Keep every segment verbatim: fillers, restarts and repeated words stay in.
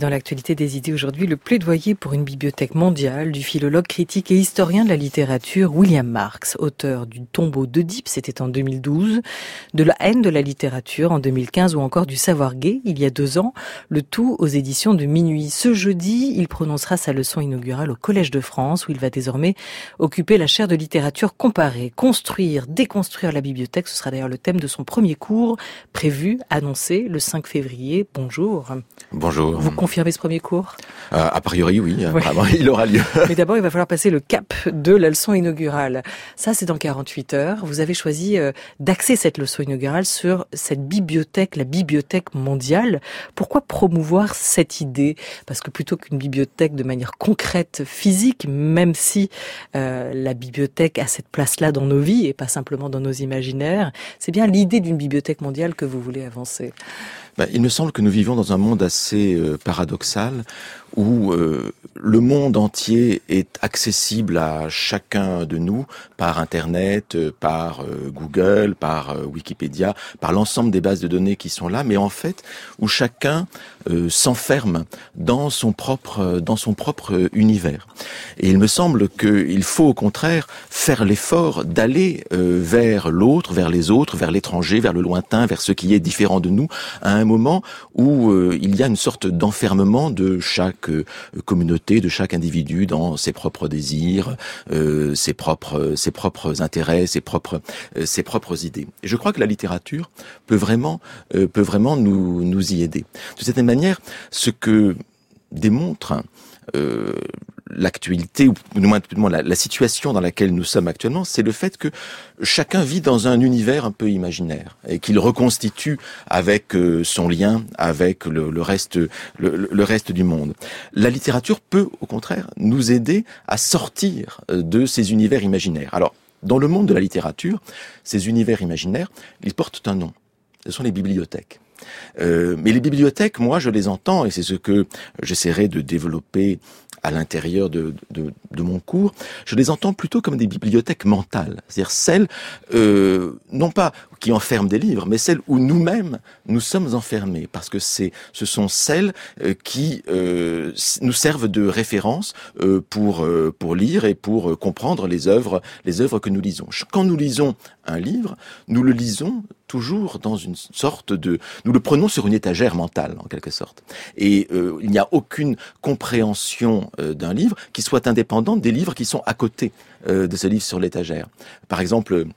dans l'actualité des idées aujourd'hui, le plaidoyer pour une bibliothèque mondiale du philologue, critique et historien de la littérature William Marx, auteur du Tombeau d'Œdipe, c'était en deux mille douze, de La haine de la littérature en deux mille quinze ou encore du Savoir gai il y a deux ans, le tout aux éditions de Minuit. Ce jeudi, il prononcera sa leçon inaugurale au Collège de France où il va désormais occuper la chaire de littérature comparée. Construire, déconstruire la bibliothèque, ce sera d'ailleurs le thème de son premier cours prévu, annoncé le cinq février. Bonjour. Bonjour. Vous confirmez ce premier cours ? euh, A priori, oui. Ouais. Apparemment, il aura lieu. Mais d'abord, il va falloir passer le cap de la leçon inaugurale. Ça, c'est dans quarante-huit heures. Vous avez choisi euh, d'axer cette leçon inaugurale sur cette bibliothèque, la bibliothèque mondiale. Pourquoi promouvoir cette idée ? Parce que plutôt qu'une bibliothèque de manière concrète, physique, même si euh, la bibliothèque a cette place-là dans nos vies et pas simplement dans nos imaginaires, c'est bien l'idée d'une bibliothèque mondiale que vous voulez avancer. Ben, il me semble que nous vivons dans un monde assez euh, paradoxal où euh, le monde entier est accessible à chacun de nous par Internet, euh, par euh, Google, par euh, Wikipédia, par l'ensemble des bases de données qui sont là, mais en fait où chacun euh, s'enferme dans son propre dans son propre univers. Et il me semble qu'il faut au contraire faire l'effort d'aller euh, vers l'autre, vers les autres, vers l'étranger, vers le lointain, vers ce qui est différent de nous, à un moment où euh, il y a une sorte d'enfermement de chaque euh, communauté, de chaque individu dans ses propres désirs, euh, ses propres ses propres intérêts, ses propres euh, ses propres idées. Et je crois que la littérature peut vraiment euh, peut vraiment nous nous y aider. De cette manière, ce que démontre euh, l'actualité, ou du moins, du moins la, la situation dans laquelle nous sommes actuellement, c'est le fait que chacun vit dans un univers un peu imaginaire et qu'il reconstitue avec euh, son lien avec le, le reste le, le reste du monde. La littérature peut, au contraire, nous aider à sortir de ces univers imaginaires. Alors, dans le monde de la littérature, ces univers imaginaires, ils portent un nom. Ce sont les bibliothèques. Euh, mais les bibliothèques, moi, je les entends, et c'est ce que j'essaierai de développer à l'intérieur de, de, de mon cours, je les entends plutôt comme des bibliothèques mentales, c'est-à-dire celles, euh, non pas qui enferment des livres, mais celles où nous-mêmes, nous sommes enfermés, parce que c'est, ce sont celles euh, qui euh, nous servent de référence euh, pour euh, pour lire et pour euh, comprendre les œuvres, les œuvres que nous lisons. Quand nous lisons un livre, nous le lisons toujours dans une sorte de... Nous le prenons sur une étagère mentale, en quelque sorte. Et euh, il n'y a aucune compréhension euh, d'un livre qui soit indépendante des livres qui sont à côté euh, de ce livre sur l'étagère. Par exemple...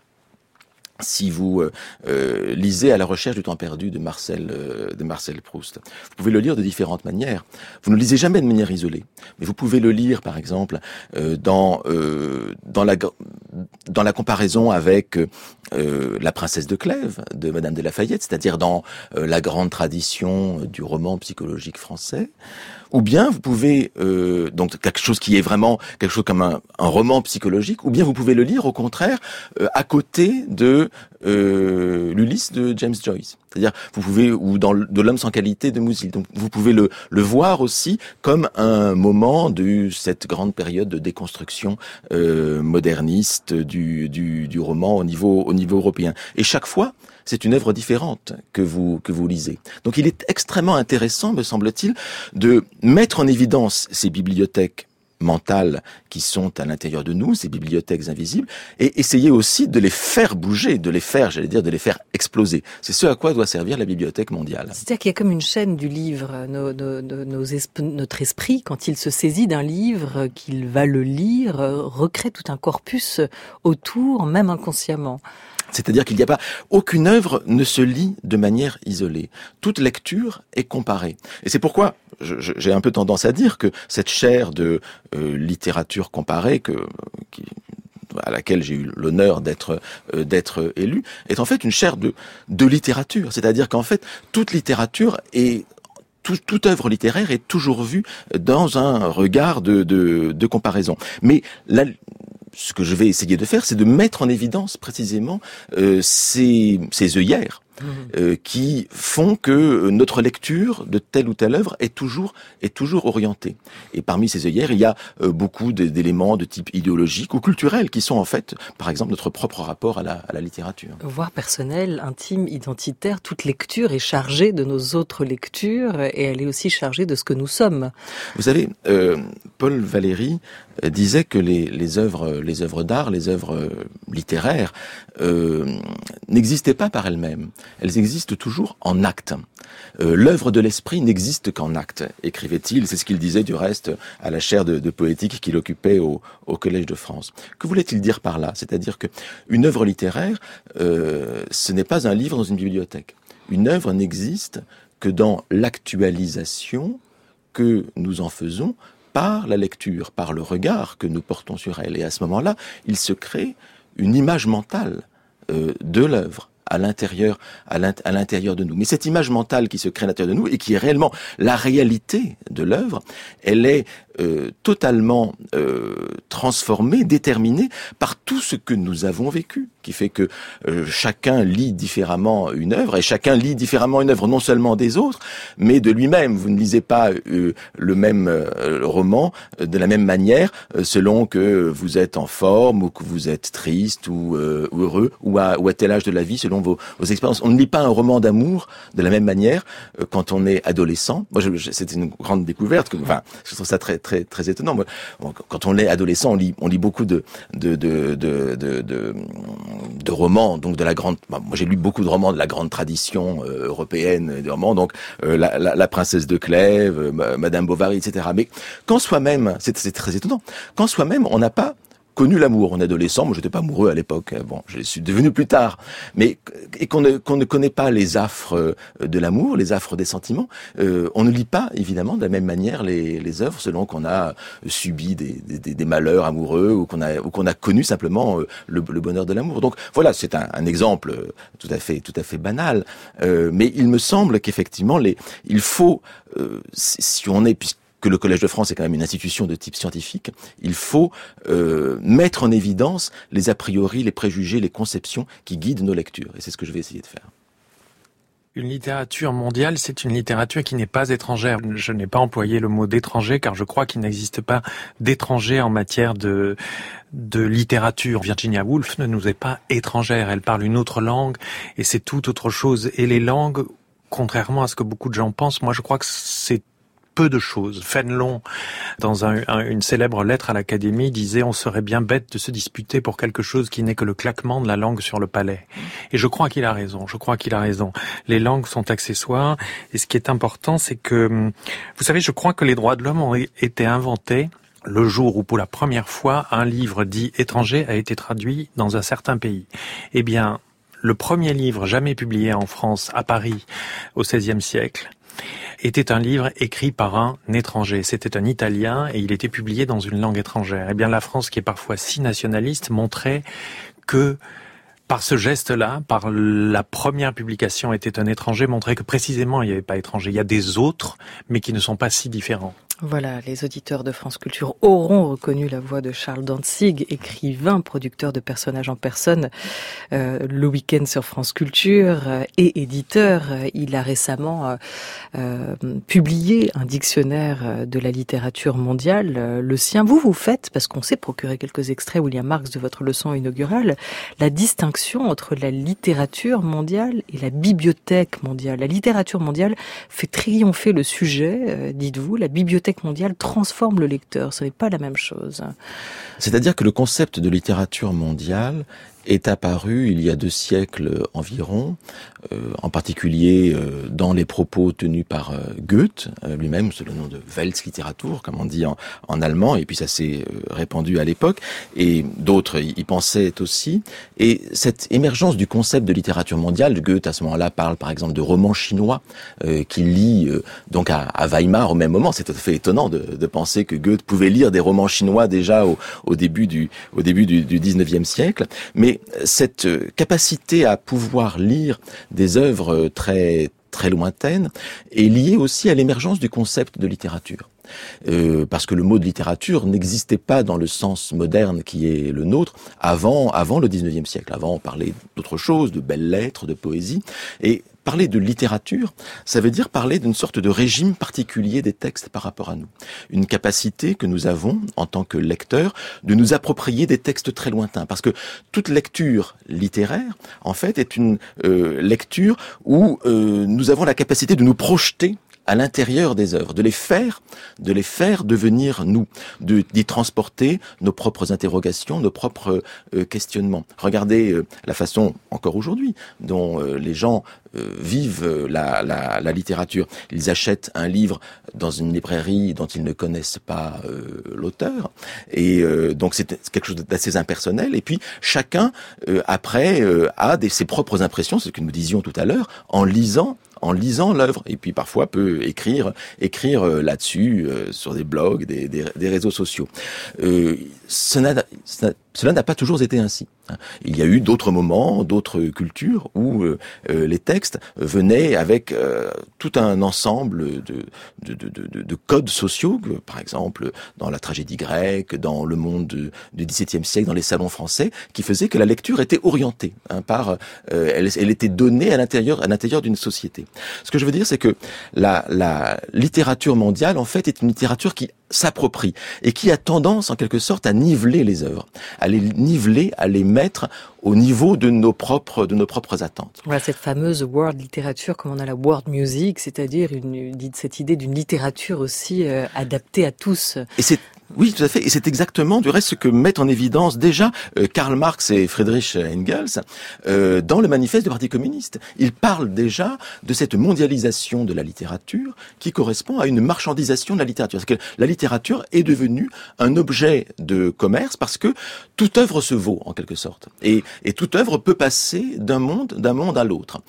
Si vous euh, euh, lisez À la recherche du temps perdu de Marcel euh, de Marcel Proust, vous pouvez le lire de différentes manières. Vous ne le lisez jamais de manière isolée, mais vous pouvez le lire, par exemple, euh, dans euh, dans la dans la comparaison avec euh, La Princesse de Clèves de Madame de Lafayette, c'est-à-dire dans euh, la grande tradition du roman psychologique français. Ou bien vous pouvez euh, donc quelque chose qui est vraiment quelque chose comme un, un roman psychologique, ou bien vous pouvez le lire au contraire euh, à côté de euh, l'Ulysse de James Joyce. C'est-à-dire vous pouvez ou dans de L'Homme sans qualité de Musil. Donc vous pouvez le le voir aussi comme un moment de cette grande période de déconstruction euh, moderniste du du du roman au niveau au niveau européen. Et chaque fois, c'est une œuvre différente que vous que vous lisez. Donc il est extrêmement intéressant, me semble-t-il, de mettre en évidence ces bibliothèques mentales qui sont à l'intérieur de nous, ces bibliothèques invisibles, et essayer aussi de les faire bouger, de les faire, j'allais dire, de les faire exploser. C'est ce à quoi doit servir la bibliothèque mondiale. C'est-à-dire qu'il y a comme une chaîne du livre. Nos, nos, nos esp- notre esprit, quand il se saisit d'un livre, qu'il va le lire, recrée tout un corpus autour, même inconsciemment. C'est-à-dire qu'il n'y a pas, aucune œuvre ne se lit de manière isolée. Toute lecture est comparée. Et c'est pourquoi je, je, j'ai un peu tendance à dire que cette chaire de euh, littérature comparée, que, qui, à laquelle j'ai eu l'honneur d'être euh, d'être élu, est en fait une chaire de, de littérature. C'est-à-dire qu'en fait, toute littérature est Tout, toute œuvre littéraire est toujours vue dans un regard de, de, de comparaison. Mais la, ce que je vais essayer de faire, c'est de mettre en évidence précisément euh, ces, ces œillères euh, qui font que notre lecture de telle ou telle œuvre est toujours est toujours orientée. Et parmi ces œillères, il y a euh, beaucoup d'éléments de type idéologique ou culturel qui sont en fait, par exemple, notre propre rapport à la, à la littérature. Voire personnel, intime, identitaire, toute lecture est chargée de nos autres lectures et elle est aussi chargée de ce que nous sommes. Vous savez, euh, Paul Valéry disait que les, les œuvres, les œuvres d'art, les œuvres littéraires euh, n'existaient pas par elles-mêmes. Elles existent toujours en acte. Euh, l'œuvre de l'esprit n'existe qu'en acte, écrivait-il. C'est ce qu'il disait du reste à la chaire de, de poétique qu'il occupait au, au Collège de France. Que voulait-il dire par là? C'est-à-dire que une œuvre littéraire, euh, ce n'est pas un livre dans une bibliothèque. Une œuvre n'existe que dans l'actualisation que nous en faisons par la lecture, par le regard que nous portons sur elle. Et à ce moment-là, il se crée une image mentale euh, de l'œuvre à l'intérieur, à l'intérieur de nous. Mais cette image mentale qui se crée à l'intérieur de nous et qui est réellement la réalité de l'œuvre, elle est euh, totalement euh, transformée, déterminée par tout ce que nous avons vécu, qui fait que euh, chacun lit différemment une œuvre et chacun lit différemment une œuvre non seulement des autres, mais de lui-même. Vous ne lisez pas euh, le même euh, roman euh, de la même manière euh, selon que vous êtes en forme ou que vous êtes triste ou, euh, ou heureux ou à, ou à tel âge de la vie selon Vos, vos expériences. On ne lit pas un roman d'amour de la même manière euh, quand on est adolescent. Moi, je, je, c'est une grande découverte. Que, enfin, je trouve ça très, très, très étonnant. Moi, bon, quand on est adolescent, on lit, on lit beaucoup de, de, de, de, de, de, de romans. Donc de la grande. Moi, j'ai lu beaucoup de romans de la grande tradition euh, européenne des romans. Donc euh, la, la, la princesse de Clèves, euh, Madame Bovary, et cetera. Mais quand soi-même, c'est, c'est très étonnant. Quand soi-même, on n'a pas connu l'amour en adolescent, moi j'étais pas amoureux à l'époque, bon, je suis devenu plus tard, mais et qu'on ne, qu'on ne connaît pas les affres de l'amour, les affres des sentiments, euh, on ne lit pas évidemment de la même manière les, les œuvres selon qu'on a subi des, des, des malheurs amoureux ou qu'on a ou qu'on a connu simplement le, le bonheur de l'amour. Donc voilà, c'est un, un exemple tout à fait tout à fait banal, euh, mais il me semble qu'effectivement les, il faut euh, si on est puisque que le Collège de France est quand même une institution de type scientifique, il faut euh, mettre en évidence les a priori, les préjugés, les conceptions qui guident nos lectures. Et c'est ce que je vais essayer de faire. Une littérature mondiale, c'est une littérature qui n'est pas étrangère. Je n'ai pas employé le mot d'étranger car je crois qu'il n'existe pas d'étranger en matière de de littérature. Virginia Woolf ne nous est pas étrangère. Elle parle une autre langue et c'est tout autre chose. Et les langues, contrairement à ce que beaucoup de gens pensent, moi je crois que c'est peu de choses. Fénelon, dans un, un, une célèbre lettre à l'Académie, disait « On serait bien bête de se disputer pour quelque chose qui n'est que le claquement de la langue sur le palais. » Et je crois qu'il a raison, je crois qu'il a raison. Les langues sont accessoires, et ce qui est important, c'est que, vous savez, je crois que les droits de l'homme ont été inventés le jour où, pour la première fois, un livre dit étranger a été traduit dans un certain pays. Eh bien, le premier livre jamais publié en France, à Paris, au seizième siècle, était un livre écrit par un étranger. C'était un Italien et il était publié dans une langue étrangère. Eh bien, la France, qui est parfois si nationaliste, montrait que par ce geste-là, par la première publication était un étranger, montrait que précisément il n'y avait pas étranger. Il y a des autres, mais qui ne sont pas si différents. Voilà, les auditeurs de France Culture auront reconnu la voix de Charles Dantzig, écrivain, producteur de personnages en personne, euh, le week-end sur France Culture euh, et éditeur. Il a récemment euh, euh, publié un dictionnaire de la littérature mondiale, euh, le sien. Vous, vous faites, parce qu'on s'est procuré quelques extraits, William Marx, de votre leçon inaugurale, la distinction entre la littérature mondiale et la bibliothèque mondiale. La littérature mondiale fait triompher le sujet, euh, dites-vous, la bibliothèque mondiale transforme le lecteur. Ce n'est pas la même chose. C'est-à-dire que le concept de littérature mondiale est apparu il y a deux siècles environ, euh, en particulier euh, dans les propos tenus par euh, Goethe, euh, lui-même sous le nom de Weltliteratur, comme on dit en, en allemand, et puis ça s'est euh, répandu à l'époque, et d'autres y, y pensaient aussi. Et cette émergence du concept de littérature mondiale, Goethe à ce moment-là parle par exemple de romans chinois euh, qu'il lit euh, donc à, à Weimar au même moment. C'est tout à fait étonnant de, de penser que Goethe pouvait lire des romans chinois déjà au, au début du au début du, du dix-neuvième siècle, mais cette capacité à pouvoir lire des œuvres très très lointaines est liée aussi à l'émergence du concept de littérature. Euh, parce que le mot de littérature n'existait pas dans le sens moderne qui est le nôtre avant, avant le dix-neuvième siècle. Avant, on parlait d'autre chose, de belles lettres, de poésie. Et parler de littérature, ça veut dire parler d'une sorte de régime particulier des textes par rapport à nous. Une capacité que nous avons, en tant que lecteurs, de nous approprier des textes très lointains. Parce que toute lecture littéraire, en fait, est une euh, lecture où euh, nous avons la capacité de nous projeter à l'intérieur des œuvres, de les faire, de les faire devenir nous, de d'y transporter nos propres interrogations, nos propres euh, questionnements. Regardez euh, la façon, encore aujourd'hui, dont euh, les gens euh, vivent euh, la, la, la littérature. Ils achètent un livre dans une librairie dont ils ne connaissent pas euh, l'auteur, et euh, donc c'est quelque chose d'assez impersonnel. Et puis chacun, euh, après, euh, a des, ses propres impressions, c'est ce que nous disions tout à l'heure, en lisant en lisant l'œuvre, et puis parfois peut écrire écrire euh, là-dessus euh, sur des blogs, des, des, des réseaux sociaux. Euh, cela, cela n'a pas toujours été ainsi. Il y a eu d'autres moments, d'autres cultures où euh, euh, les textes venaient avec euh, tout un ensemble de, de, de, de, de codes sociaux, que, par exemple dans la tragédie grecque, dans le monde du dix-septième siècle, dans les salons français, qui faisaient que la lecture était orientée hein, par, euh, elle, elle était donnée à l'intérieur, à l'intérieur d'une société. Ce que je veux dire, c'est que la, la littérature mondiale, en fait, est une littérature qui s'approprie et qui a tendance, en quelque sorte, à niveler les œuvres, à les niveler, à les mettre au niveau de nos propres, de nos propres attentes. Voilà cette fameuse world littérature, comme on a la world music, c'est-à-dire une, cette idée d'une littérature aussi euh, adaptée à tous. Et c'est Oui, tout à fait. Et c'est exactement, du reste, ce que mettent en évidence déjà euh, Karl Marx et Friedrich Engels euh, dans le manifeste du Parti communiste. Ils parlent déjà de cette mondialisation de la littérature qui correspond à une marchandisation de la littérature. Parce que la littérature est devenue un objet de commerce parce que toute œuvre se vaut, en quelque sorte. Et, et toute œuvre peut passer d'un monde, d'un monde à l'autre.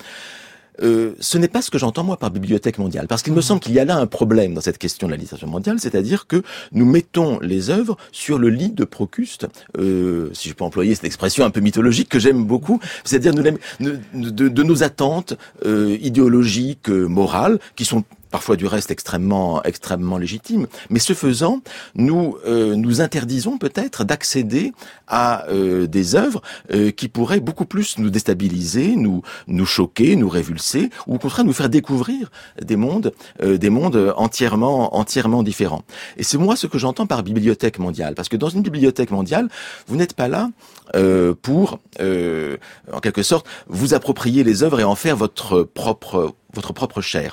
Euh, ce n'est pas ce que j'entends moi par bibliothèque mondiale, parce qu'il me semble qu'il y a là un problème dans cette question de la littérature mondiale, c'est-à-dire que nous mettons les œuvres sur le lit de Procuste, euh, si je peux employer cette expression un peu mythologique que j'aime beaucoup, c'est-à-dire nous, de, de, de nos attentes euh, idéologiques, euh, morales, qui sont parfois du reste extrêmement extrêmement légitime, mais ce faisant, nous euh, nous interdisons peut-être d'accéder à euh, des œuvres euh, qui pourraient beaucoup plus nous déstabiliser, nous nous choquer, nous révulser, ou au contraire nous faire découvrir des mondes euh, des mondes entièrement entièrement différents. Et c'est moi ce que j'entends par bibliothèque mondiale, parce que dans une bibliothèque mondiale, vous n'êtes pas là euh, pour euh, en quelque sorte vous approprier les œuvres et en faire votre propre votre propre chair.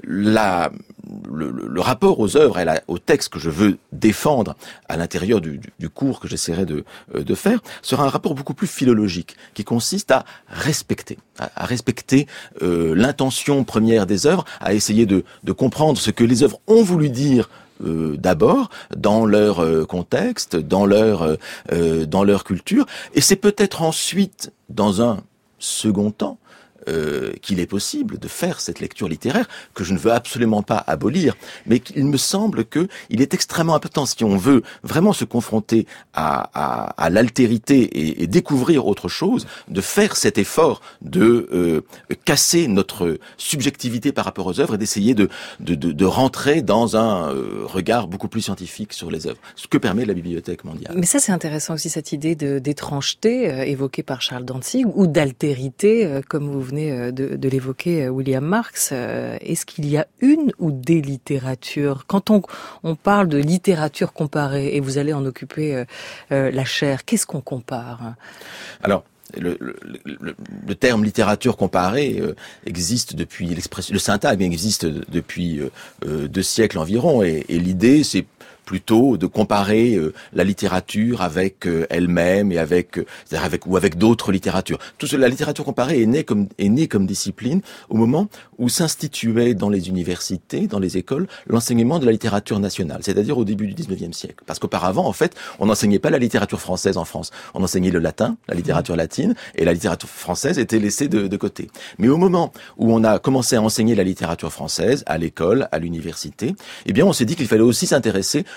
La, le, le rapport aux œuvres et la, aux textes que je veux défendre à l'intérieur du, du, du cours que j'essaierai de, de faire sera un rapport beaucoup plus philologique, qui consiste à respecter, à, à respecter euh, l'intention première des œuvres, à essayer de, de comprendre ce que les œuvres ont voulu dire Euh, d'abord dans leur euh, contexte, dans leur euh, dans leur culture, et c'est peut-être ensuite dans un second temps Euh, qu'il est possible de faire cette lecture littéraire que je ne veux absolument pas abolir, mais qu'il me semble que il est extrêmement important, si on veut vraiment se confronter à, à, à l'altérité et, et découvrir autre chose, de faire cet effort de euh, casser notre subjectivité par rapport aux œuvres et d'essayer de, de, de, de rentrer dans un euh, regard beaucoup plus scientifique sur les œuvres, ce que permet la Bibliothèque mondiale. Mais ça, c'est intéressant aussi, cette idée de, d'étrangeté euh, évoquée par Charles Dantzig, ou d'altérité, euh, comme vous venez de, de l'évoquer, William Marx. Est-ce qu'il y a une ou des littératures? Quand on, on parle de littérature comparée, et vous allez en occuper euh, la chaire, qu'est-ce qu'on compare? Alors, Le, le, le, le terme littérature comparée euh, existe depuis l'expression, le syntagme existe depuis euh, deux siècles environ, et, et l'idée c'est plutôt de comparer euh, la littérature avec euh, elle-même et avec, euh, c'est-à-dire avec ou avec d'autres littératures. Tout cela, la littérature comparée est née comme est née comme discipline au moment où s'instituait dans les universités, dans les écoles, l'enseignement de la littérature nationale, c'est-à-dire au début du dix-neuvième siècle. Parce qu'auparavant, en fait, on n'enseignait pas la littérature française en France. On enseignait le latin, la littérature latine, et la littérature française était laissée de, de côté. Mais au moment où on a commencé à enseigner la littérature française à l'école, à l'université, eh bien, on s'est dit qu'il fallait aussi s'intéresser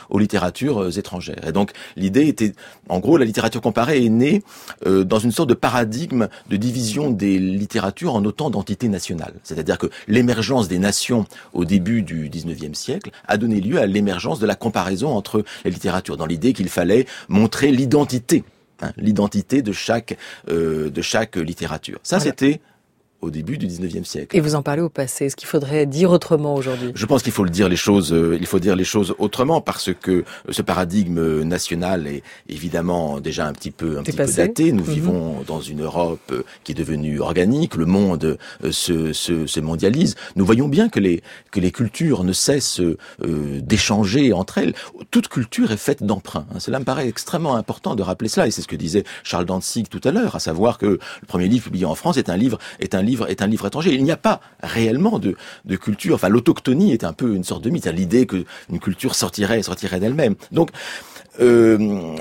aux littératures euh, étrangères. Et donc l'idée était, en gros, la littérature comparée est née euh, dans une sorte de paradigme de division des littératures en autant d'entités nationales. C'est-à-dire que l'émergence des nations au début du dix-neuvième siècle a donné lieu à l'émergence de la comparaison entre les littératures, dans l'idée qu'il fallait montrer l'identité, hein, l'identité de chaque euh, de chaque littérature. Ça, voilà. C'était au début du dix-neuvième siècle. Et vous en parlez au passé. Est-ce qu'il faudrait dire autrement aujourd'hui? Je pense qu'il faut le dire les choses, euh, il faut dire les choses autrement, parce que ce paradigme national est évidemment déjà un petit peu, un petit peu daté. Nous mm-hmm. vivons dans une Europe qui est devenue organique. Le monde euh, se, se, se mondialise. Nous voyons bien que les, que les cultures ne cessent euh, d'échanger entre elles. Toute culture est faite d'emprunts. Hein. Cela me paraît extrêmement important de rappeler cela. Et c'est ce que disait Charles Dantzig tout à l'heure, à savoir que le premier livre publié en France est un livre, est un livre est un livre étranger. Il n'y a pas réellement de, de culture. Enfin, l'autochtonie est un peu une sorte de mythe. L'idée qu'une culture sortirait, sortirait d'elle-même. Donc, euh,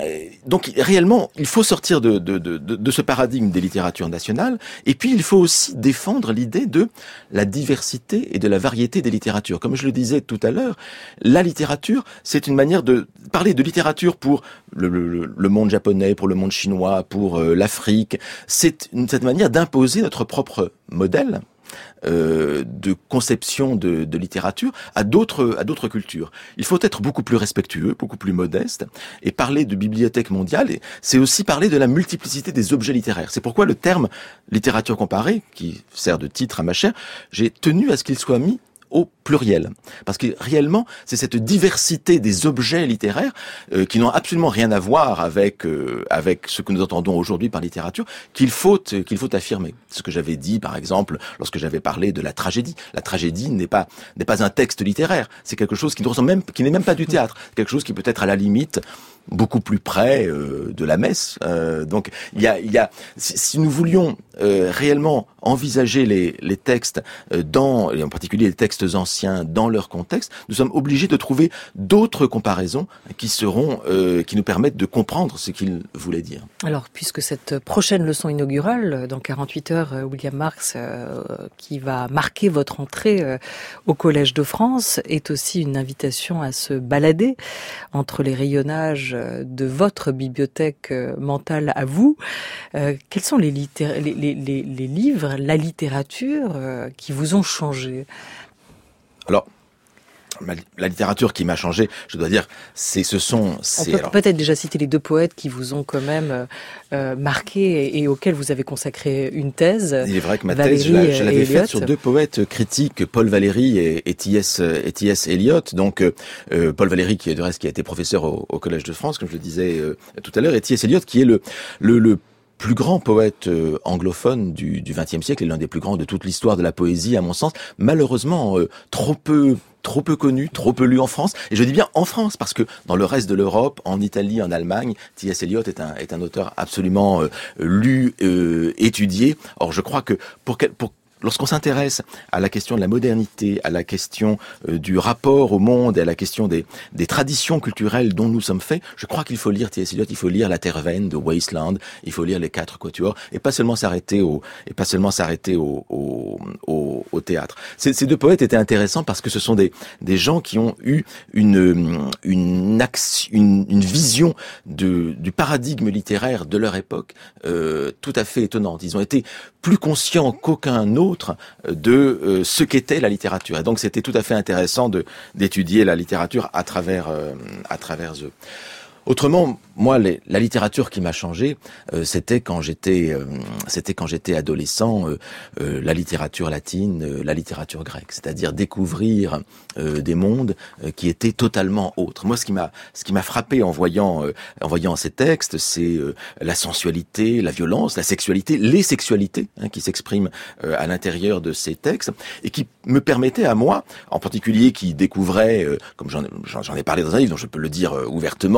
donc réellement, il faut sortir de, de, de, de ce paradigme des littératures nationales. Et puis, il faut aussi défendre l'idée de la diversité et de la variété des littératures. Comme je le disais tout à l'heure, la littérature, c'est une manière de parler de littérature pour le, le, le monde japonais, pour le monde chinois, pour euh, l'Afrique. C'est une, cette manière d'imposer notre propre modèle euh, de conception de, de littérature à d'autres à d'autres cultures. Il faut être beaucoup plus respectueux, beaucoup plus modeste, et parler de bibliothèque mondiale, c'est aussi parler de la multiplicité des objets littéraires. C'est pourquoi le terme littérature comparée, qui sert de titre à ma chaire, j'ai tenu à ce qu'il soit mis au pluriel. Parce que réellement, c'est cette diversité des objets littéraires euh, qui n'ont absolument rien à voir avec euh, avec ce que nous entendons aujourd'hui par littérature qu'il faut qu'il faut affirmer. Ce que j'avais dit, par exemple, lorsque j'avais parlé de la tragédie. La tragédie n'est pas n'est pas un texte littéraire. C'est quelque chose qui ne ressemble même qui n'est même pas du théâtre. Quelque chose qui peut être à la limite beaucoup plus près euh, de la messe. Euh, donc il y a il y a si, si nous voulions euh, réellement envisager les les textes euh, dans et en particulier les textes anciens dans leur contexte, nous sommes obligés de trouver d'autres comparaisons qui seront euh, qui nous permettent de comprendre ce qu'il voulait dire. Alors puisque cette prochaine leçon inaugurale dans quarante-huit heures, William Marx euh, qui va marquer votre entrée euh, au Collège de France est aussi une invitation à se balader entre les rayonnages de votre bibliothèque mentale à vous. Euh, quels sont les, littér- les, les, les, les livres, la littérature euh, qui vous ont changé? Alors, la littérature qui m'a changé, je dois dire, c'est, ce sont... C'est, On peut alors... peut-être déjà citer les deux poètes qui vous ont quand même euh, marqué et, et auxquels vous avez consacré une thèse. Il est vrai que ma Valéry thèse, je, la, je l'avais faite sur deux poètes critiques, Paul Valéry et, et T S et T S Eliot. Donc, euh, Paul Valéry, qui est de reste qui a été professeur au, au Collège de France, comme je le disais euh, tout à l'heure, et T S Eliot, qui est le... le, le plus grand poète euh, anglophone du vingtième siècle et l'un des plus grands de toute l'histoire de la poésie, à mon sens, malheureusement euh, trop peu trop peu connu, trop peu lu en France. Et je dis bien en France, parce que dans le reste de l'Europe, en Italie, en Allemagne, T S Eliot est un, est un auteur absolument euh, lu, euh, étudié. Or, je crois que pour, quel, pour lorsqu'on s'intéresse à la question de la modernité, à la question euh, du rapport au monde et à la question des, des traditions culturelles dont nous sommes faits, je crois qu'il faut lire T S Eliot, il faut lire La Terre Vaine de Wasteland, il faut lire Les Quatre Quatuors, et pas seulement s'arrêter au, et pas seulement s'arrêter au, au, au, au théâtre. Ces, ces deux poètes étaient intéressants parce que ce sont des, des gens qui ont eu une, une, action, une, une vision de, du paradigme littéraire de leur époque euh, tout à fait étonnante. Ils ont été plus conscients qu'aucun autre de euh, ce qu'était la littérature. Et donc c'était tout à fait intéressant de d'étudier la littérature à travers euh, à travers eux. Autrement, moi, les, la littérature qui m'a changé, euh, c'était quand j'étais, euh, c'était quand j'étais adolescent, euh, euh, la littérature latine, euh, la littérature grecque, c'est-à-dire découvrir euh, des mondes euh, qui étaient totalement autres. Moi, ce qui m'a, ce qui m'a frappé en voyant, euh, en voyant ces textes, c'est euh, la sensualité, la violence, la sexualité, les sexualités hein, qui s'expriment euh, à l'intérieur de ces textes et qui me permettaient à moi, en particulier, qui découvrait, euh, comme j'en, j'en ai parlé dans un livre, donc je peux le dire euh, ouvertement. Euh,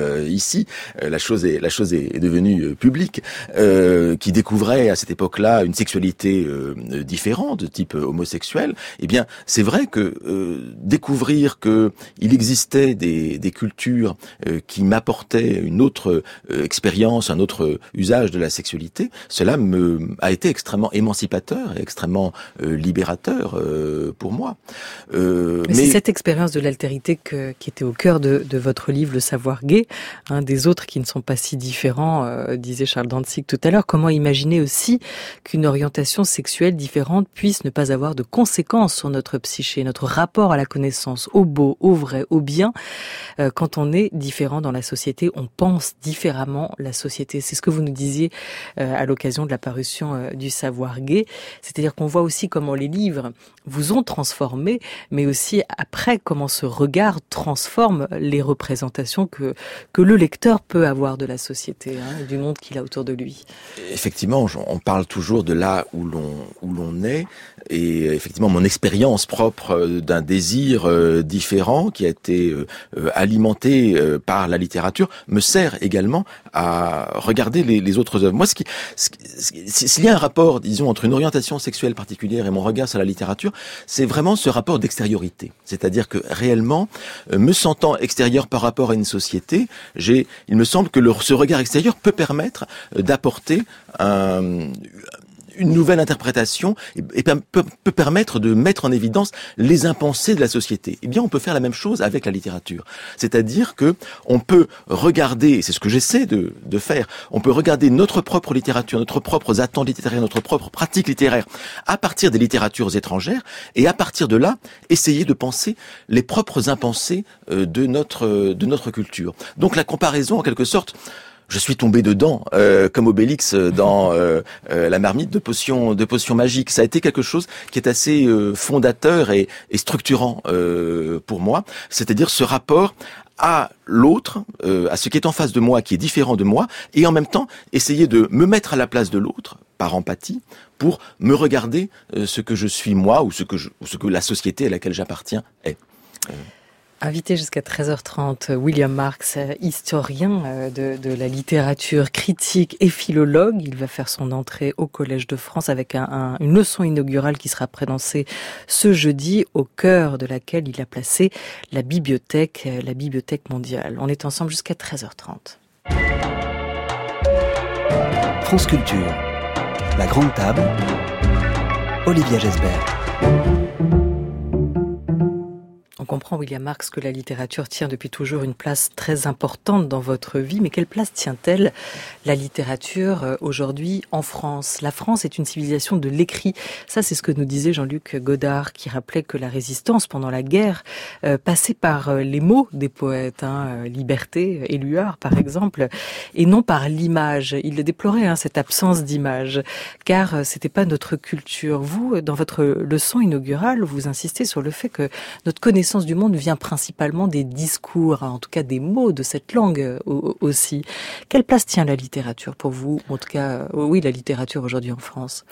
euh, ici, euh, la chose est la chose est, est devenue euh, publique, euh, qui découvrait à cette époque-là une sexualité euh, différente, de type homosexuel. Eh bien, c'est vrai que euh, découvrir que il existait des, des cultures euh, qui m'apportaient une autre euh, expérience, un autre usage de la sexualité, cela me a été extrêmement émancipateur et extrêmement euh, libérateur euh, pour moi. Euh, mais, mais c'est cette expérience de l'altérité que, qui était au cœur de, de votre livre, Le savoir gay, hein, des autres qui ne sont pas si différents, euh, disait Charles Dantzig tout à l'heure. Comment imaginer aussi qu'une orientation sexuelle différente puisse ne pas avoir de conséquences sur notre psyché, notre rapport à la connaissance, au beau, au vrai, au bien. Euh, quand on est différent dans la société, on pense différemment la société. C'est ce que vous nous disiez euh, à l'occasion de la parution euh, du savoir gay. C'est-à-dire qu'on voit aussi comment les livres vous ont transformé, mais aussi après comment ce regard transforme les représentations que que le lecteur peut avoir de la société, hein, et du monde qu'il a autour de lui. Effectivement, on parle toujours de là où l'on où l'on est, et effectivement mon expérience propre d'un désir euh, différent qui a été euh, alimenté euh, par la littérature me sert également à regarder les, les autres œuvres. Moi, ce qui, ce qui, s'il y a un rapport, disons, entre une orientation sexuelle particulière et mon regard sur la littérature, c'est vraiment ce rapport d'extériorité. C'est-à-dire que réellement, euh, me sentant extérieur par rapport à une société, j'ai, il me semble que le, ce regard extérieur peut permettre euh, d'apporter un, une nouvelle interprétation et, et peut, peut permettre de mettre en évidence les impensés de la société. Eh bien, on peut faire la même chose avec la littérature. C'est-à-dire que on peut regarder, et c'est ce que j'essaie de, de faire, on peut regarder notre propre littérature, notre propre attente littéraire, notre propre pratique littéraire à partir des littératures étrangères et à partir de là, essayer de penser les propres impensés de notre, de notre culture. Donc la comparaison, en quelque sorte, je suis tombé dedans, euh, comme Obélix dans euh, euh, la marmite de potions, de potions magiques. Ça a été quelque chose qui est assez euh, fondateur et, et structurant euh, pour moi. C'est-à-dire ce rapport à l'autre, euh, à ce qui est en face de moi, qui est différent de moi, et en même temps essayer de me mettre à la place de l'autre, par empathie, pour me regarder euh, ce que je suis moi ou ce que, je, ou ce que la société à laquelle j'appartiens est. Euh. Invité jusqu'à treize heures trente, William Marx, historien de, de la littérature, critique et philologue. Il va faire son entrée au Collège de France avec un, un, une leçon inaugurale qui sera prononcée ce jeudi, au cœur de laquelle il a placé la bibliothèque, la bibliothèque mondiale. On est ensemble jusqu'à treize heures trente. France Culture, la grande table, Olivia Gesbert. On comprend, William Marx, que la littérature tient depuis toujours une place très importante dans votre vie, mais quelle place tient-elle la littérature aujourd'hui en France ? La France est une civilisation de l'écrit. Ça, c'est ce que nous disait Jean-Luc Godard, qui rappelait que la résistance pendant la guerre euh, passait par les mots des poètes, hein, Liberté, Éluard par exemple, et non par l'image. Il déplorait hein, cette absence d'image, car euh, c'était pas notre culture. Vous, dans votre leçon inaugurale, vous insistez sur le fait que notre connaissance du monde vient principalement des discours, en tout cas des mots de cette langue aussi. Quelle place tient la littérature pour vous ? En tout cas, oui, la littérature aujourd'hui en France.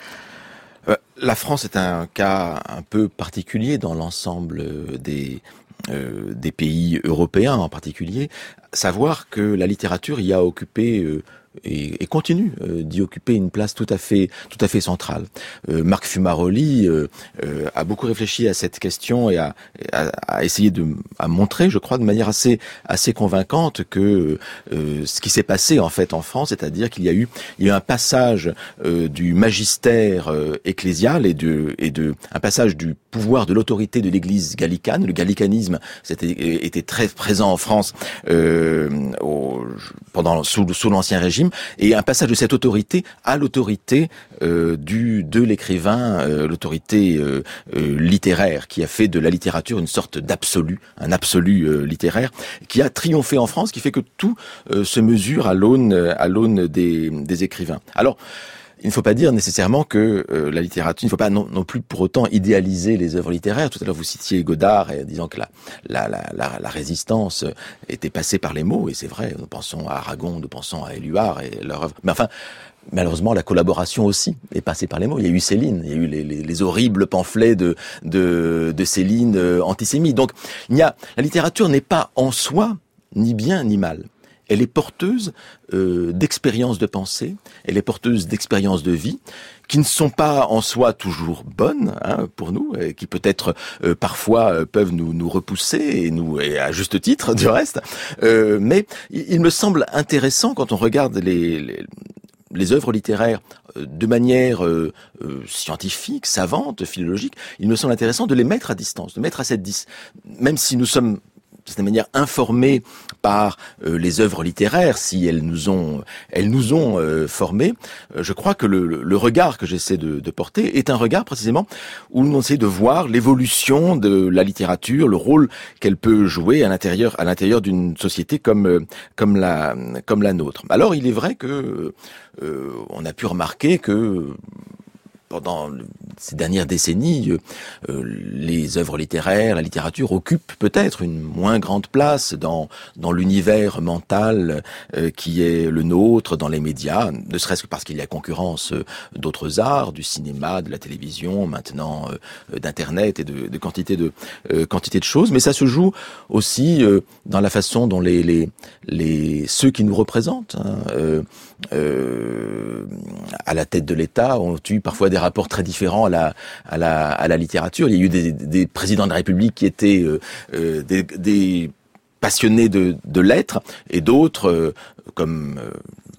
La France est un cas un peu particulier dans l'ensemble des, euh, des pays européens en particulier. Savoir que la littérature y a occupé... Euh, Et, et continue euh, d'y occuper une place tout à fait tout à fait centrale. Euh, Marc Fumaroli euh, euh, a beaucoup réfléchi à cette question et a, a, a essayé de à montrer, je crois, de manière assez assez convaincante que euh, ce qui s'est passé en fait en France, c'est-à-dire qu'il y a eu il y a eu un passage euh, du magistère euh, ecclésial et de et de un passage du pouvoir de l'autorité de l'Église gallicane. Le gallicanisme c'était était très présent en France euh, au, pendant sous sous l'Ancien Régime. Et un passage de cette autorité à l'autorité euh, du de l'écrivain, euh, l'autorité euh, euh, littéraire, qui a fait de la littérature une sorte d'absolu, un absolu euh, littéraire, qui a triomphé en France, qui fait que tout euh, se mesure à l'aune à l'aune des, des écrivains. Alors, il ne faut pas dire nécessairement que euh, la littérature, il ne faut pas non, non plus pour autant idéaliser les œuvres littéraires. Tout à l'heure, vous citiez Godard, et disant que la, la, la, la, la résistance était passée par les mots, et c'est vrai, nous pensons à Aragon, nous pensons à Éluard et leur œuvre. Mais enfin, malheureusement, la collaboration aussi est passée par les mots. Il y a eu Céline, il y a eu les, les, les horribles pamphlets de, de, de Céline euh, antisémites. Donc, il y a, la littérature n'est pas en soi ni bien ni mal. elle est porteuse euh, d'expériences de pensée, elle est porteuse d'expériences de vie, qui ne sont pas en soi toujours bonnes hein, pour nous, et qui peut-être euh, parfois euh, peuvent nous, nous repousser, et nous et à juste titre du reste. Euh, mais il, il me semble intéressant quand on regarde les, les les œuvres littéraires de manière euh, euh, scientifique, savante, philologique, il me semble intéressant de les mettre à distance, de mettre à cette distance, même si nous sommes de cette manière informés par euh, les œuvres littéraires, si elles nous ont, elles nous ont euh, formés. Euh, je crois que le, le regard que j'essaie de, de porter est un regard précisément où l'on essaie de voir l'évolution de la littérature, le rôle qu'elle peut jouer à l'intérieur, à l'intérieur d'une société comme euh, comme la comme la nôtre. Alors, il est vrai que euh, on a pu remarquer que pendant ces dernières décennies, euh, les œuvres littéraires, la littérature occupent peut-être une moins grande place dans dans l'univers mental euh, qui est le nôtre, dans les médias, ne serait-ce que parce qu'il y a concurrence euh, d'autres arts, du cinéma, de la télévision, maintenant euh, d'internet et de, de quantité de euh, quantité de choses. Mais ça se joue aussi euh, dans la façon dont les les les ceux qui nous représentent hein, euh, euh, à la tête de l'État ont eu parfois des rapports très différents à la à la à la littérature. Il y a eu des, des présidents de la République qui étaient euh, euh, des, des passionnés de, de lettres et d'autres euh, comme euh,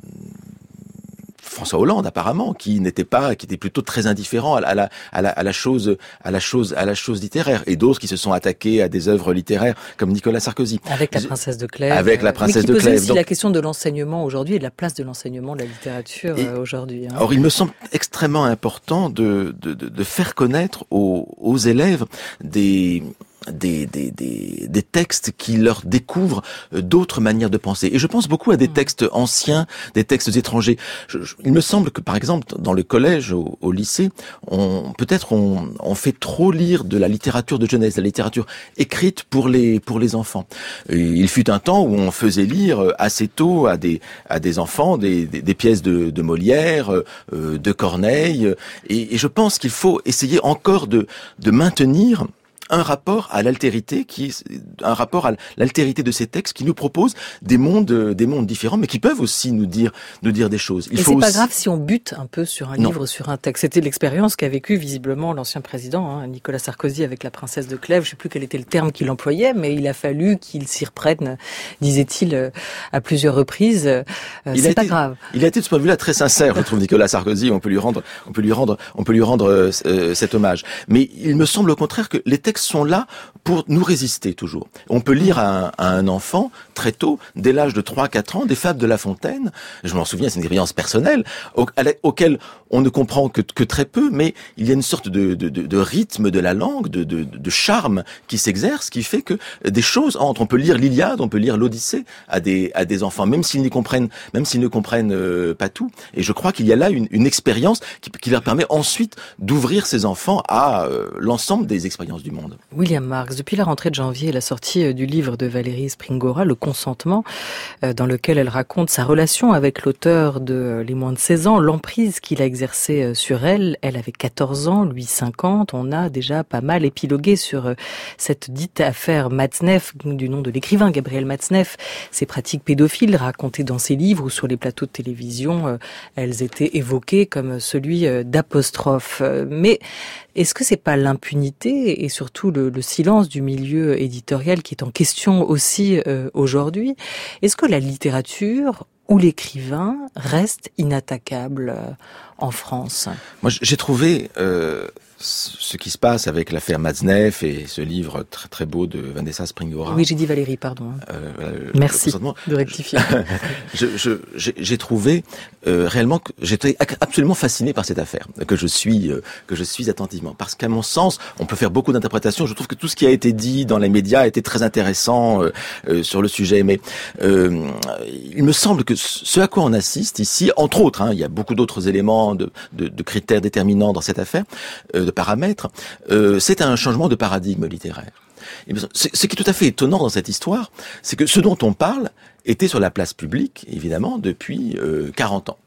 François Hollande apparemment, qui n'était pas, qui était plutôt très indifférent à la, à la, à la, à la chose, à la chose, à la chose littéraire, et d'autres qui se sont attaqués à des œuvres littéraires comme Nicolas Sarkozy. Avec la princesse de Clèves. Avec la princesse de Clèves. Mais qui posait aussi Donc, la question de l'enseignement aujourd'hui et de la place de l'enseignement de la littérature et, aujourd'hui. Hein. Or, il me semble extrêmement important de, de, de, de faire connaître aux, aux élèves des Des, des, des, des textes qui leur découvrent d'autres manières de penser. Et je pense beaucoup à des textes anciens, des textes étrangers. Je, je, il me semble que, par exemple, dans le collège, au, au lycée, on, peut-être on, on fait trop lire de la littérature de jeunesse, de la littérature écrite pour les, pour les enfants. Et il fut un temps où on faisait lire assez tôt à des, à des enfants des, des, des pièces de, de Molière, euh, de Corneille. Et, et je pense qu'il faut essayer encore de, de maintenir un rapport à l'altérité, qui un rapport à l'altérité de ces textes qui nous proposent des mondes, des mondes différents, mais qui peuvent aussi nous dire, nous dire des choses. Il Et faut c'est aussi... pas grave si on bute un peu sur un non. livre, sur un texte. C'était l'expérience qu'a vécu visiblement l'ancien président, hein, Nicolas Sarkozy, avec la princesse de Clèves. Je sais plus quel était le terme qu'il employait, mais il a fallu qu'il s'y reprenne, disait-il, à plusieurs reprises. Euh, il c'est a pas été, grave. Il a été de ce point de vue-là très sincère, je trouve, Nicolas Sarkozy. On peut lui rendre, on peut lui rendre, on peut lui rendre euh, cet hommage. Mais il me semble au contraire que les textes sont là pour nous résister toujours. On peut lire à un, à un enfant, très tôt, dès l'âge de trois à quatre ans, des fables de La Fontaine. Je m'en souviens, c'est une expérience personnelle, au, auquel on ne comprend que, que très peu, mais il y a une sorte de, de, de, de rythme de la langue, de, de, de charme qui s'exerce, qui fait que des choses entrent. On peut lire l'Iliade, on peut lire l'Odyssée à des, à des enfants, même s'ils n'y comprennent, même s'ils ne comprennent euh, pas tout. Et je crois qu'il y a là une, une expérience qui, qui leur permet ensuite d'ouvrir ces enfants à euh, l'ensemble des expériences du monde. William Marx, depuis la rentrée de janvier et la sortie du livre de Valérie Springora, Le Consentement, dans lequel elle raconte sa relation avec l'auteur de Les moins de seize ans, l'emprise qu'il a exercée sur elle. Elle avait quatorze ans, lui cinquante. On a déjà pas mal épilogué sur cette dite affaire Matzneff, du nom de l'écrivain Gabriel Matzneff. Ses pratiques pédophiles racontées dans ses livres ou sur les plateaux de télévision, elles étaient évoquées comme celui d'apostrophe. Mais est-ce que c'est pas l'impunité et surtout le, le silence du milieu éditorial qui est en question aussi euh, aujourd'hui? Est-ce que la littérature ou l'écrivain reste inattaquable euh, en France? Moi, j'ai trouvé euh, ce qui se passe avec l'affaire Matzneff et ce livre très très beau de Vanessa Springora. Oui, j'ai dit Valérie, pardon. Euh, euh, Merci de rectifier. je, je, j'ai, j'ai trouvé euh, réellement que j'étais absolument fasciné par cette affaire, que je suis euh, que je suis attentivement, parce qu'à mon sens, on peut faire beaucoup d'interprétations. Je trouve que tout ce qui a été dit dans les médias a été très intéressant euh, euh, sur le sujet, mais euh, il me semble que ce à quoi on assiste ici, entre autres, hein, il y a beaucoup d'autres éléments de, de, de critères déterminants dans cette affaire, euh, de paramètres, euh, c'est un changement de paradigme littéraire. Et ce qui est tout à fait étonnant dans cette histoire, c'est que ce dont on parle était sur la place publique, évidemment, depuis euh, quarante ans.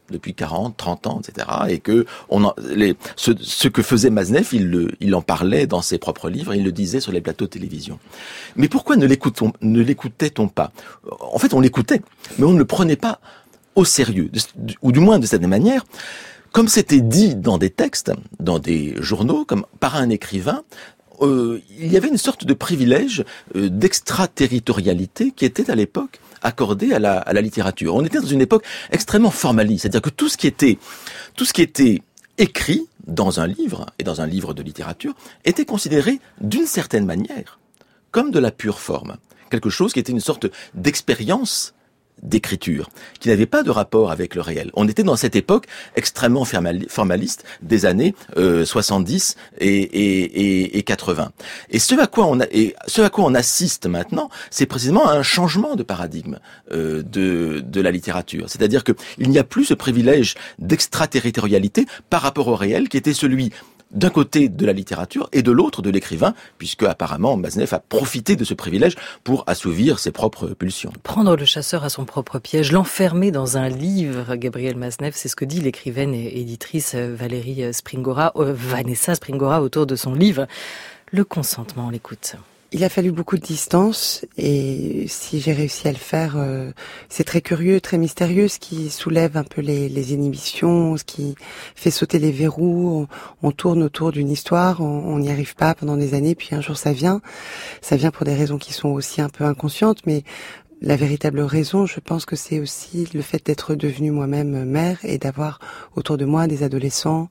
depuis quarante, trente ans, et cetera. Et que on en, les, ce, ce que faisait Maznev, il, le, il en parlait dans ses propres livres, il le disait sur les plateaux de télévision. Mais pourquoi ne l'écoutons, ne l'écoutait-on pas? En fait, on l'écoutait, mais on ne le prenait pas au sérieux, ou du moins de cette manière, comme c'était dit dans des textes, dans des journaux, comme par un écrivain. Euh, il y avait une sorte de privilège euh, d'extraterritorialité qui était à l'époque accordé à la, à la littérature. On était dans une époque extrêmement formaliste, c'est-à-dire que tout ce qui était, tout ce qui était écrit dans un livre, et dans un livre de littérature, était considéré d'une certaine manière comme de la pure forme. Quelque chose qui était une sorte d'expérience d'écriture, qui n'avait pas de rapport avec le réel. On était dans cette époque extrêmement formaliste des années euh, soixante-dix et, et, et, et quatre-vingts. Et ce à quoi on a, et ce à quoi on assiste maintenant, c'est précisément un changement de paradigme euh, de, de la littérature. C'est-à-dire que il n'y a plus ce privilège d'extraterritorialité par rapport au réel qui était celui d'un côté de la littérature et de l'autre de l'écrivain, puisque apparemment Maznev a profité de ce privilège pour assouvir ses propres pulsions. Prendre le chasseur à son propre piège, l'enfermer dans un livre, Gabriel Maznev, c'est ce que dit l'écrivaine et éditrice Valérie Springora, euh, Vanessa Springora autour de son livre. Le consentement, on l'écoute. Il a fallu beaucoup de distance et si j'ai réussi à le faire, euh, c'est très curieux, très mystérieux, ce qui soulève un peu les, les inhibitions, ce qui fait sauter les verrous. On, on tourne autour d'une histoire, on n'y arrive pas pendant des années, puis un jour ça vient. Ça vient pour des raisons qui sont aussi un peu inconscientes, mais la véritable raison, je pense que c'est aussi le fait d'être devenue moi-même mère et d'avoir autour de moi des adolescents,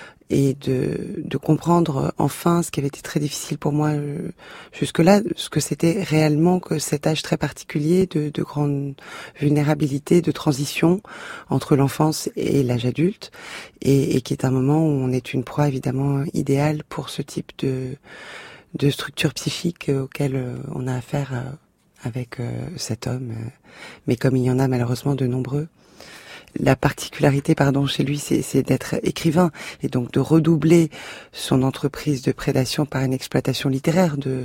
et de, de comprendre enfin ce qui avait été très difficile pour moi euh, jusque-là, ce que c'était réellement que cet âge très particulier de, de grande vulnérabilité, de transition entre l'enfance et l'âge adulte, et, et qui est un moment où on est une proie évidemment idéale pour ce type de, de structure psychique auquel on a affaire avec euh, cet homme, mais comme il y en a malheureusement de nombreux. La particularité, pardon, chez lui, c'est, c'est d'être écrivain et donc de redoubler son entreprise de prédation par une exploitation littéraire de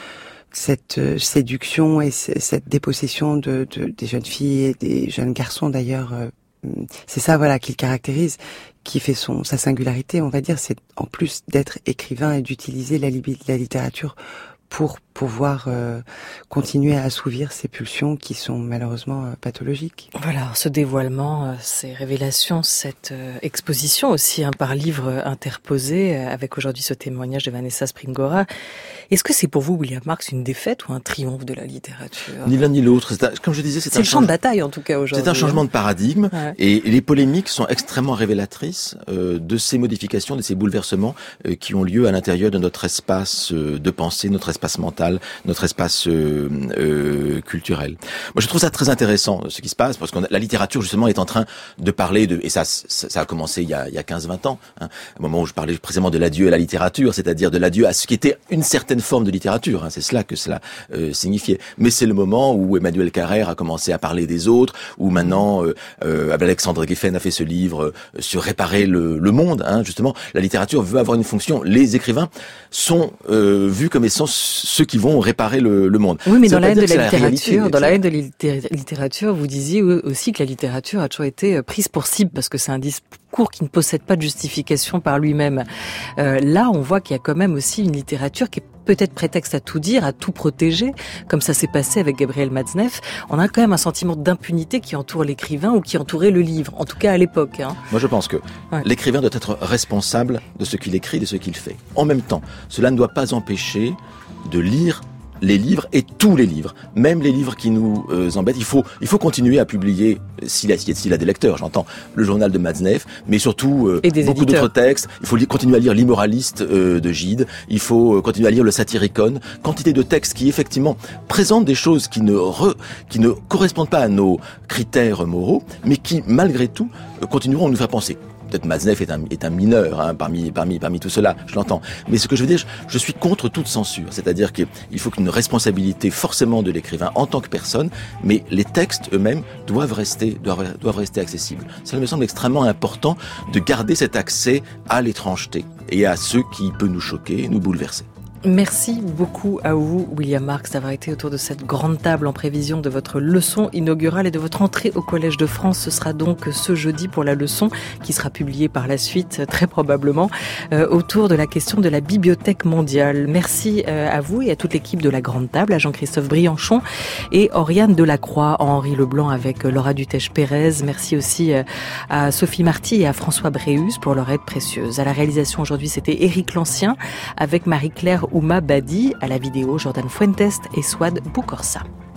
cette euh, séduction et c- cette dépossession de, de des jeunes filles et des jeunes garçons d'ailleurs. Euh, c'est ça, voilà, qui le caractérise, qui fait son sa singularité, on va dire, c'est en plus d'être écrivain et d'utiliser la, li- la littérature pour pouvoir euh, continuer à assouvir ces pulsions qui sont malheureusement euh, pathologiques. Voilà, ce dévoilement, euh, ces révélations, cette euh, exposition aussi hein, par livre interposé, euh, avec aujourd'hui ce témoignage de Vanessa Springora. Est-ce que c'est pour vous, William Marx, une défaite ou un triomphe de la littérature? Ni l'un ni l'autre. C'est un, comme je disais, c'est, c'est un le champ de bataille en tout cas aujourd'hui. C'est un changement de paradigme ouais. et les polémiques sont extrêmement révélatrices euh, de ces modifications, de ces bouleversements euh, qui ont lieu à l'intérieur de notre espace euh, de pensée, notre espace mental, notre espace euh, euh, culturel. Moi, je trouve ça très intéressant ce qui se passe parce que la littérature justement est en train de parler de, et ça, ça, ça a commencé il y a, il y a quinze vingt ans, hein, au moment où je parlais précisément de l'adieu à la littérature, c'est-à-dire de l'adieu à ce qui était une certaine forme de littérature. Hein, c'est cela que cela euh, signifiait. Mais c'est le moment où Emmanuel Carrère a commencé à parler des autres, où maintenant euh, euh, Alexandre Geffen a fait ce livre euh, sur réparer le, le monde. Hein, justement, la littérature veut avoir une fonction. Les écrivains sont euh, vus comme étant ceux qui vont réparer le, le monde. Oui, mais ça dans la haine de la, la littérature, réalité, dans la haine de la littérature, vous disiez aussi que la littérature a toujours été prise pour cible parce que c'est un discours qui ne possède pas de justification par lui-même. Euh, là, on voit qu'il y a quand même aussi une littérature qui est peut-être prétexte à tout dire, à tout protéger, comme ça s'est passé avec Gabriel Maznev. On a quand même un sentiment d'impunité qui entoure l'écrivain ou qui entourait le livre, en tout cas à l'époque. Hein. Moi, je pense que ouais. l'écrivain doit être responsable de ce qu'il écrit, de ce qu'il fait. En même temps, cela ne doit pas empêcher de lire les livres et tous les livres, même les livres qui nous euh, embêtent. Il faut, il faut continuer à publier, s'il a, s'il a des lecteurs, j'entends, le journal de Maznev, mais surtout euh, beaucoup éditeurs. D'autres textes. Il faut li- continuer à lire l'Immoraliste euh, de Gide. Il faut euh, continuer à lire le Satyricon. Quantité de textes qui effectivement présentent des choses qui ne re, qui ne correspondent pas à nos critères moraux, mais qui malgré tout euh, continueront à nous faire penser. Peut-être Maznev est un, est un mineur hein, parmi, parmi, parmi tout cela, je l'entends. Mais ce que je veux dire, je, je suis contre toute censure. C'est-à-dire qu'il faut qu'une responsabilité forcément de l'écrivain en tant que personne, mais les textes eux-mêmes doivent rester, doivent, doivent rester accessibles. Ça me semble extrêmement important de garder cet accès à l'étrangeté et à ce qui peut nous choquer, nous bouleverser. Merci beaucoup à vous, William Marx, d'avoir été autour de cette grande table en prévision de votre leçon inaugurale et de votre entrée au Collège de France. Ce sera donc ce jeudi pour la leçon qui sera publiée par la suite, très probablement, euh, autour de la question de la Bibliothèque mondiale. Merci euh, à vous et à toute l'équipe de la grande table, à Jean-Christophe Brianchon et Oriane Delacroix, Henri Leblanc avec Laura Dutèche-Pérez. Merci aussi euh, à Sophie Marty et à François Bréhus pour leur aide précieuse. À la réalisation aujourd'hui, c'était Éric Lancien avec Marie-Claire Ouma Badi, à la vidéo Jordan Fuentes et Swad Boukorsa.